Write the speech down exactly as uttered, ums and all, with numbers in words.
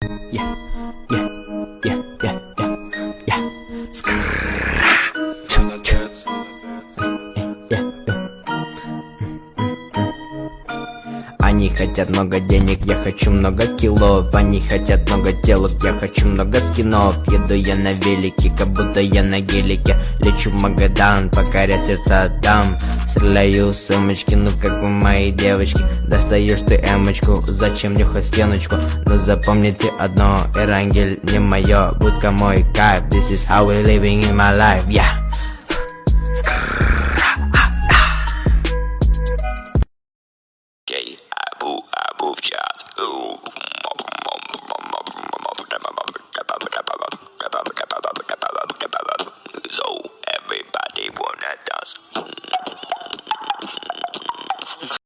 yeah, yeah, yeah, yeah, yeah, yeah. Они хотят много денег, я хочу много килов. Они хотят много телок, я хочу много скинов. Еду я на велике, как будто я на гелике. Лечу в Магадан, покорять сердца дам. Стреляю сумочки, ну как у моей девочки. Достаешь ты эмочку, зачем нюхать стеночку? Но запомните одно, Эрангель не мое, будка мой кайф. This is how we living in my life, yeah.